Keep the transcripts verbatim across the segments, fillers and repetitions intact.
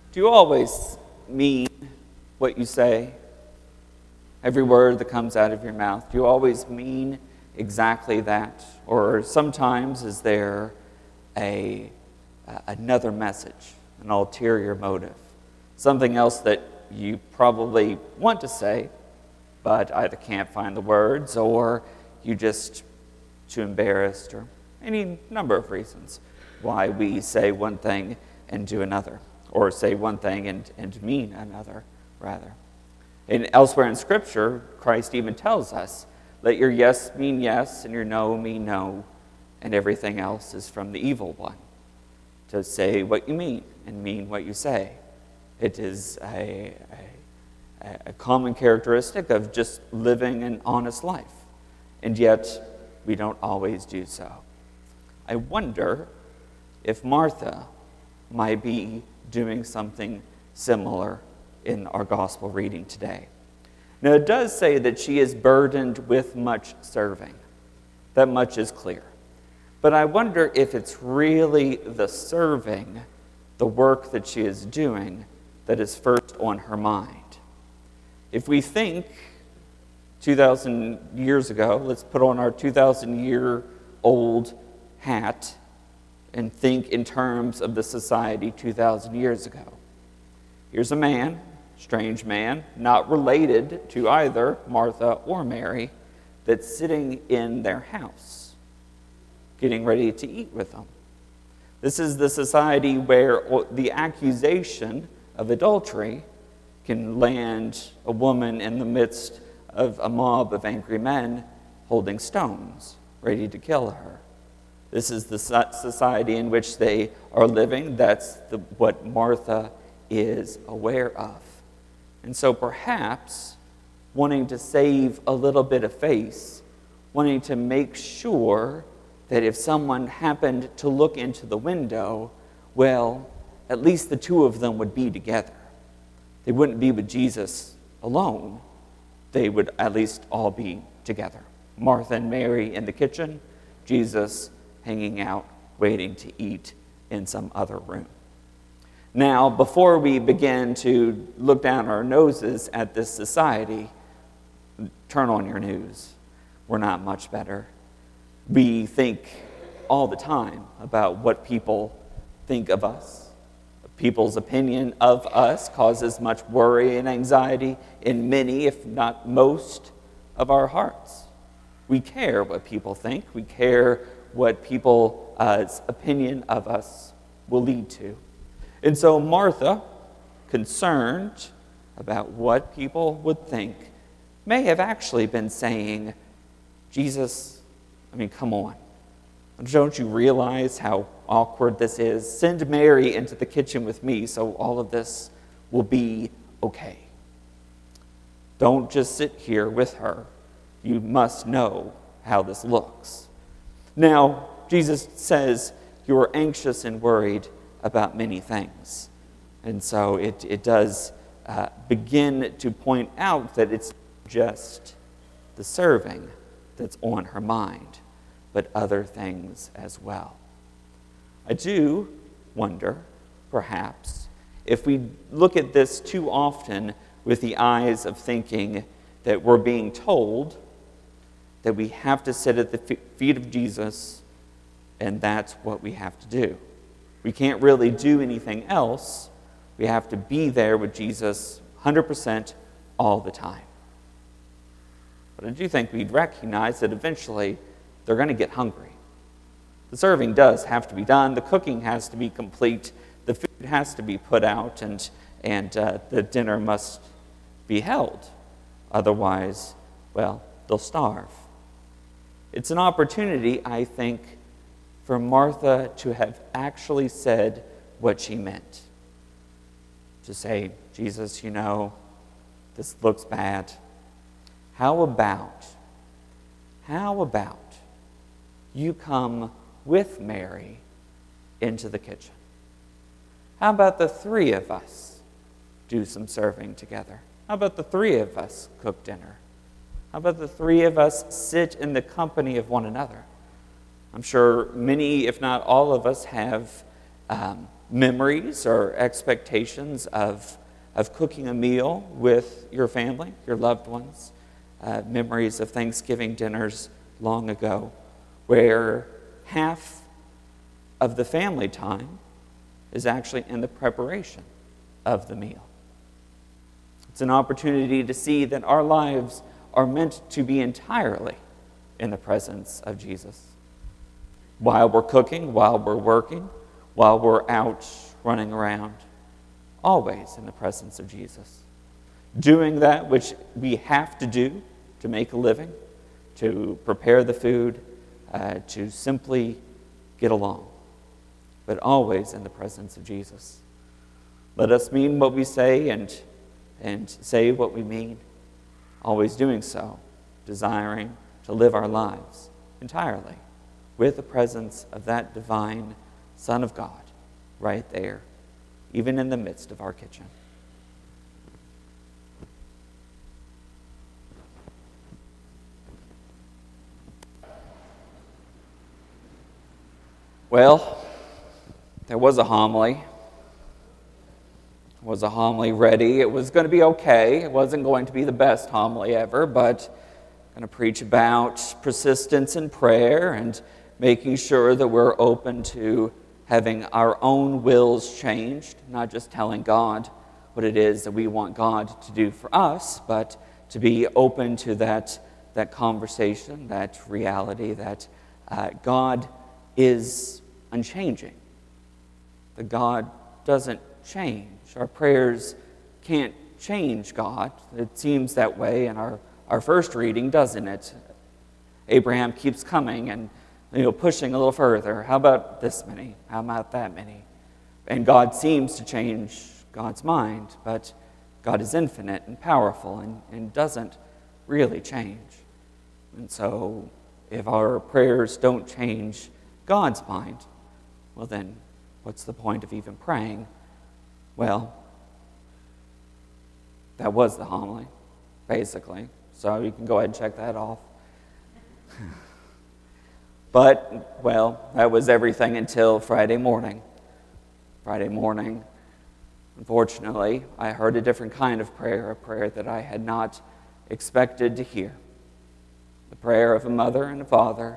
Do you always mean what you say? Every word that comes out of your mouth, do you always mean exactly that? Or sometimes is there a uh, another message, an ulterior motive, something else that you probably want to say, but either can't find the words or you just too embarrassed, or any number of reasons why we say one thing and do another, or say one thing and, and mean another, rather. And elsewhere in Scripture, Christ even tells us, let your yes mean yes and your no mean no, and everything else is from the evil one. To say what you mean and mean what you say. It is a, a, a common characteristic of just living an honest life. And yet, we don't always do so. I wonder if Martha might be doing something similar in our gospel reading today. Now, it does say that she is burdened with much serving. That much is clear. But I wonder if it's really the serving, the work that she is doing, that is first on her mind. If we think two thousand years ago, let's put on our two thousand year old hat and think in terms of the society two thousand years ago. Here's a man, strange man, not related to either Martha or Mary, that's sitting in their house, getting ready to eat with them. This is the society where the accusation of adultery can land a woman in the midst of a mob of angry men holding stones, ready to kill her. This is the society in which they are living. That's the, what Martha is aware of. And so perhaps wanting to save a little bit of face, wanting to make sure that if someone happened to look into the window, well, at least the two of them would be together. They wouldn't be with Jesus alone. They would at least all be together. Martha and Mary in the kitchen, Jesus hanging out, waiting to eat in some other room. Now, before we begin to look down our noses at this society, turn on your news. We're not much better. We think all the time about what people think of us. People's opinion of us causes much worry and anxiety in many, if not most, of our hearts. We care what people think. We care what people's uh, opinion of us will lead to. And so Martha, concerned about what people would think, may have actually been saying, Jesus, I mean, come on. Don't you realize how awkward this is? Send Mary into the kitchen with me so all of this will be okay. Don't just sit here with her. You must know how this looks. Now, Jesus says you are anxious and worried about many things. And so it, it does uh, begin to point out that it's just the serving that's on her mind, but other things as well. I do wonder, perhaps, if we look at this too often with the eyes of thinking that we're being told that we have to sit at the feet of Jesus, and that's what we have to do. We can't really do anything else. We have to be there with Jesus one hundred percent all the time. But I do think we'd recognize that eventually they're going to get hungry. The serving does have to be done. The cooking has to be complete. The food has to be put out, and, and uh, the dinner must be held. Otherwise, well, they'll starve. It's an opportunity, I think, for Martha to have actually said what she meant. To say, Jesus, you know, this looks bad. How about, how about you come with Mary into the kitchen? How about the three of us do some serving together? How about the three of us cook dinner? How about the three of us sit in the company of one another? I'm sure many, if not all of us, have um, memories or expectations of, of cooking a meal with your family, your loved ones, uh, memories of Thanksgiving dinners long ago, where half of the family time is actually in the preparation of the meal. It's an opportunity to see that our lives are meant to be entirely in the presence of Jesus. While we're cooking, while we're working, while we're out running around, always in the presence of Jesus. Doing that which we have to do to make a living, to prepare the food, uh, to simply get along, but always in the presence of Jesus. Let us mean what we say and, and say what we mean, always doing so, desiring to live our lives entirely with the presence of that divine Son of God right there, even in the midst of our kitchen. Well, there was a homily. There was a homily ready. It was going to be okay. It wasn't going to be the best homily ever, but I'm going to preach about persistence in prayer and making sure that we're open to having our own wills changed, not just telling God what it is that we want God to do for us, but to be open to that, that conversation, that reality that uh, God is unchanging, that God doesn't change. Our prayers can't change God. It seems that way in our, our first reading, doesn't it? Abraham keeps coming and you know, pushing a little further. How about this many? How about that many? And God seems to change God's mind, but God is infinite and powerful and, and doesn't really change. And so if our prayers don't change God's mind, well then, what's the point of even praying? Well, that was the homily, basically. So you can go ahead and check that off. But, well, that was everything until Friday morning. Friday morning, unfortunately, I heard a different kind of prayer, a prayer that I had not expected to hear. The prayer of a mother and a father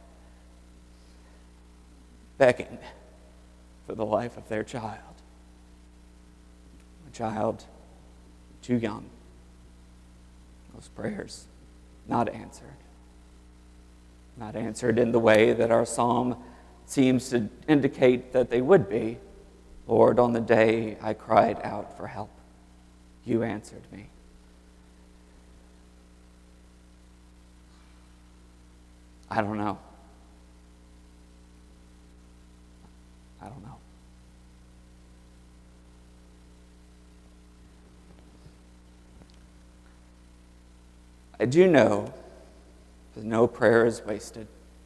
begging for the life of their child. A child too young. Those prayers not answered. Not answered in the way that our psalm seems to indicate that they would be. Lord, on the day I cried out for help, you answered me. I don't know. I don't know. I do know that no prayer is wasted.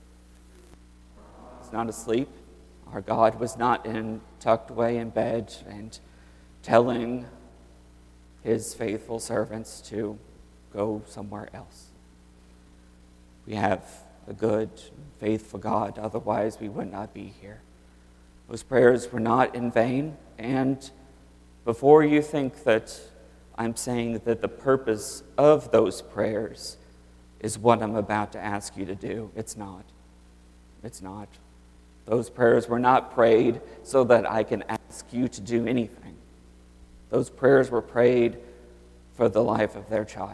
He's not asleep. Our God was not in, tucked away in bed and telling his faithful servants to go somewhere else. We have a good, faithful God, otherwise we would not be here. Those prayers were not in vain, and before you think that I'm saying that the purpose of those prayers is what I'm about to ask you to do, it's not. It's not. Those prayers were not prayed so that I can ask you to do anything. Those prayers were prayed for the life of their child.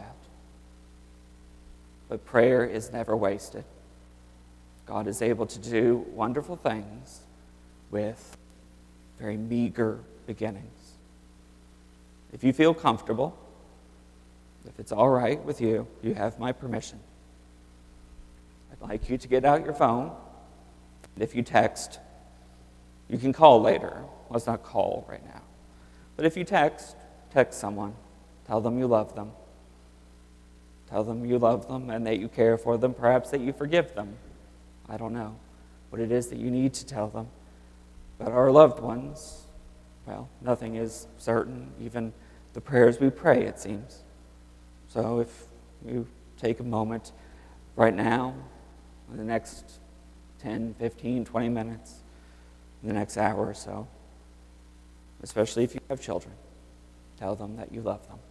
But prayer is never wasted. God is able to do wonderful things with very meager beginnings. If you feel comfortable, if it's all right with you, you have my permission. I'd like you to get out your phone. And if you text, you can call later. Let's not call right now. But if you text, text someone. Tell them you love them. Tell them you love them and that you care for them. Perhaps that you forgive them. I don't know what it is that you need to tell them. But our loved ones, well, nothing is certain, even the prayers we pray, it seems. So if you take a moment right now, in the next ten, fifteen, twenty minutes, in the next hour or so, especially if you have children. Tell them that you love them.